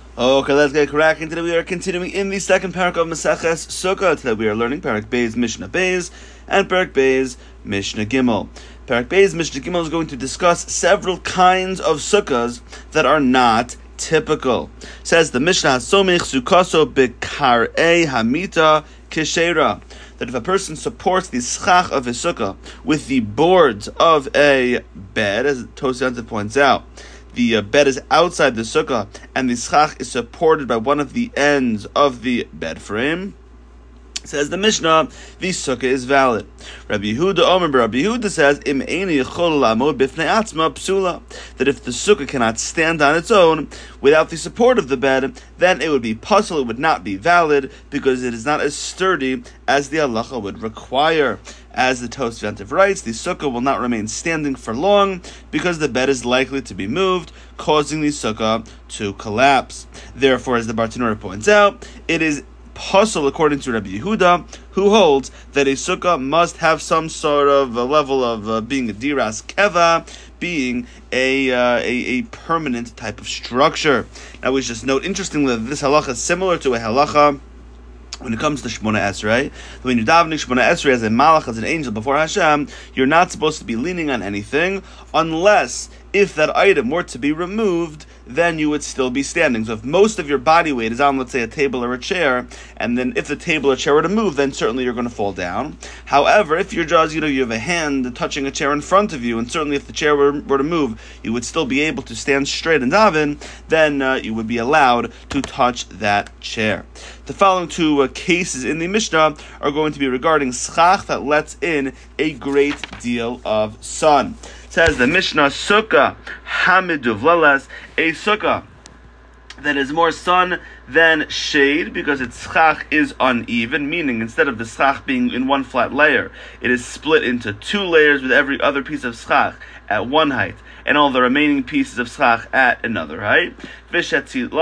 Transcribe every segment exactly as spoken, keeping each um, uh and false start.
Okay, let's get cracking. Today we are continuing in the second parak of Maseches Sukkah. Today we are learning Parak Beis Mishnah Beis and Parak Beis Mishnah Gimel. Parak Beis Mishnah Gimel is going to discuss several kinds of sukkahs that are not typical. Says the Mishnah, Somich Sukkaso Bekarei Hamita Keshera, that if a person supports the schach of his sukkah with the boards of a bed, as Tosafot points out, the uh, bed is outside the sukkah, and the schach is supported by one of the ends of the bed frame. Says the Mishnah, the sukkah is valid. Rabbi Yehuda Omer, Rabbi Yehuda says, Im eini yechol lamod bifnei atzma psula, that if the sukkah cannot stand on its own without the support of the bed, then it would be puzzle, it would not be valid, because it is not as sturdy as the halacha would require. As the Tosafot writes, the sukkah will not remain standing for long because the bed is likely to be moved, causing the sukkah to collapse. Therefore, as the Bartenura points out, it is puzzle according to Rabbi Yehuda, who holds that a sukkah must have some sort of a level of uh, being a diras keva, being a, uh, a a permanent type of structure. Now we should just note, interestingly, that this halacha is similar to a halacha when it comes to Shemona Esrei. When you're davening Shemona Esrei as a malach, as an angel before Hashem, you're not supposed to be leaning on anything, unless if that item were to be removed, then you would still be standing. So if most of your body weight is on, let's say, a table or a chair, and then if the table or chair were to move, then certainly you're going to fall down. However, if you're just, you know, you have a hand touching a chair in front of you, and certainly if the chair were, were to move, you would still be able to stand straight and daven, then uh, you would be allowed to touch that chair. The following two uh, cases in the Mishnah are going to be regarding schach that lets in a great deal of sun. Says the Mishnah, Sukkah Hamiduvlalas, a sukkah that is more sun than shade, because its schach is uneven, meaning instead of the schach being in one flat layer, it is split into two layers with every other piece of schach at one height, and all the remaining pieces of schach at another height. And a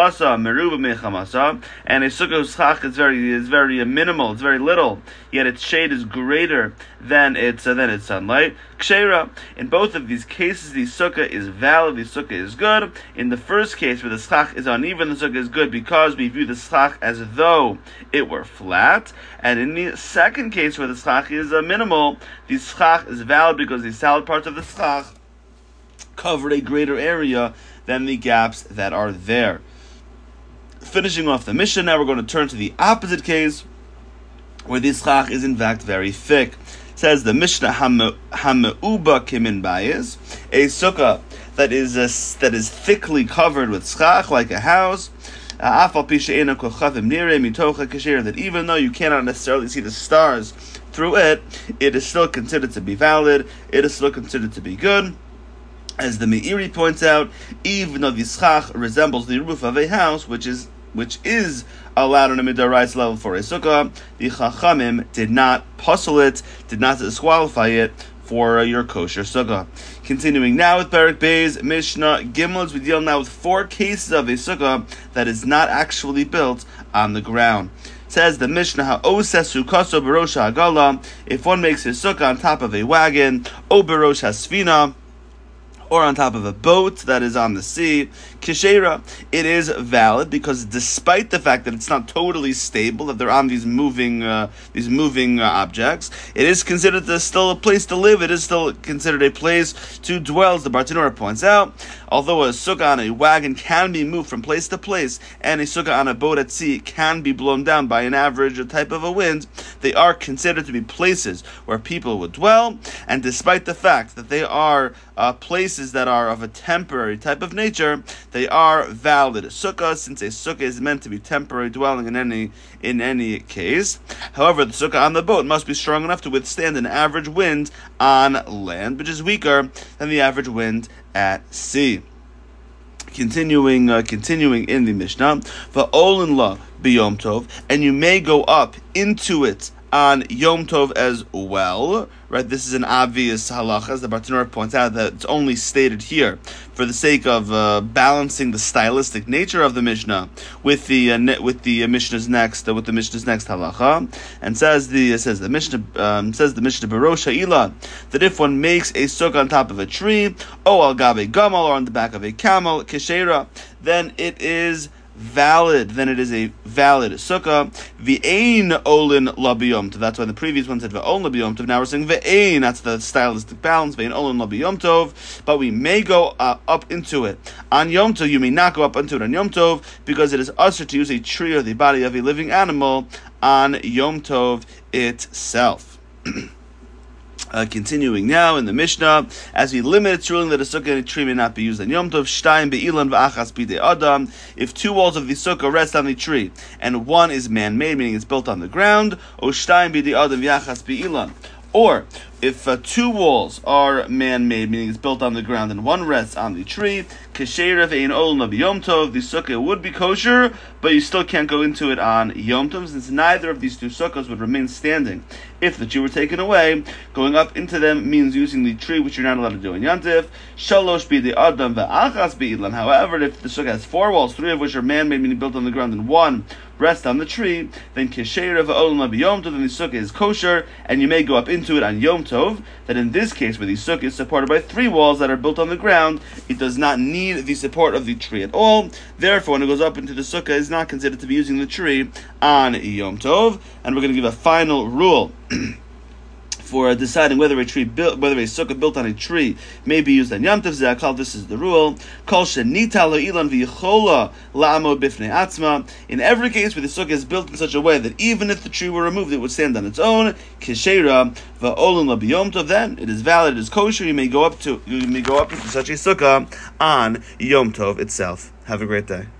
sukkah's schach is very is very minimal, it's very little, yet its shade is greater than its uh, than its sunlight. Kshera. In both of these cases, the sukkah is valid, the sukkah is good. In the first case, where the schach is uneven, the sukkah is good because we view the schach as though it were flat. And in the second case, where the schach is uh, minimal, the schach is valid because the solid parts of the schach cover a greater area than the gaps that are there. Finishing off the Mishnah, now we're going to turn to the opposite case, where the schach is in fact very thick. It says the Mishnah, Hameuba kimin bayis, a sukkah that is uh, that is thickly covered with schach like a house. That even though you cannot necessarily see the stars through it, it is still considered to be valid. It is still considered to be good. As the Meiri points out, even though the schach resembles the roof of a house, which is which is allowed on a midorais level for a sukkah, the Chachamim did not puzzle it, did not disqualify it for uh, your kosher sukkah. Continuing now with Parak Beis Mishnah Gimel, as we deal now with four cases of a sukkah that is not actually built on the ground. Says the Mishnah, Ha'oses Sukkaso B'rosh Ha'agala, if one makes his sukkah on top of a wagon, O B'rosh Ha'sfina, or on top of a boat that is on the sea, Kishera, it is valid because despite the fact that it's not totally stable, that they're on these moving uh, these moving uh, objects, it is considered to still a place to live. It is still considered a place to dwell, as the Bartenura points out. Although a sukkah on a wagon can be moved from place to place, and a sukkah on a boat at sea can be blown down by an average type of a wind, they are considered to be places where people would dwell, and despite the fact that they are uh, places that are of a temporary type of nature, they are valid sukkah, since a sukkah is meant to be temporary dwelling in any in any case. However, the sukkah on the boat must be strong enough to withstand an average wind on land, which is weaker than the average wind at sea. Continuing, uh, continuing in the Mishnah, va'olin la b'yom tov, and you may go up into it on Yom Tov as well, right? This is an obvious halacha, as the Bartenura points out, that it's only stated here for the sake of uh, balancing the stylistic nature of the Mishnah with the uh, with the uh, Mishnah's next uh, with the Mishnah's next halacha, and says the uh, says the Mishnah um, says the Mishnah B'rosh Ha'ila, that if one makes a sukkah on top of a tree, or al gabe gamal, or on the back of a camel, keshera, then it is valid, then it is a valid sukkah. V'ein olin la b'yom tov. That's why the previous one said v'olin la b'yom tov. Now we're saying v'ein. That's the stylistic balance. V'ein olin la b'yom tov. But we may go uh, up into it on Yom Tov. You may not go up into it on Yom Tov because it is usher to use a tree or the body of a living animal on Yom Tov itself. Uh, continuing now in the Mishnah, as we limit its ruling that a sukkah and a tree may not be used on Yom Tov, shtayim be'ilan v'achas bidei adam. If two walls of the sukkah rest on the tree, and one is man-made, meaning it's built on the ground, o shtayim bidei adam v'achas be'ilan. Or if uh, two walls are man-made, meaning it's built on the ground, and one rests on the tree, kasheirav ein olna b'yom tov, the sukkah would be kosher, but you still can't go into it on Yom Tov, since neither of these two sukkahs would remain standing. If the tree were taken away, going up into them means using the tree, which you're not allowed to do in Yantif. Shalosh b'dei adam v'achas b'ilan. However, if the sukkah has four walls, three of which are man-made, meaning built on the ground, and one rests on the tree, then kasheirav olna b'yom tov, then the sukkah is kosher, and you may go up into it on Yom Tov. That in this case, where the sukkah is supported by three walls that are built on the ground, it does not need the support of the tree at all. Therefore, when it goes up into the sukkah, it is not considered to be using the tree on Yom Tov. And we're going to give a final rule for deciding whether a tree built, whether a sukkah built on a tree may be used on Yom Tov. Ze'akal, this is the rule. Kol shenita lo ilan v'yichola la'amod bifnei atzma. In every case where the sukkah is built in such a way that even if the tree were removed, it would stand on its own. Kisheira va'olin la b'yom tov. Then it is valid, it is kosher. You may go up to, you may go up into such a sukkah on Yom Tov itself. Have a great day.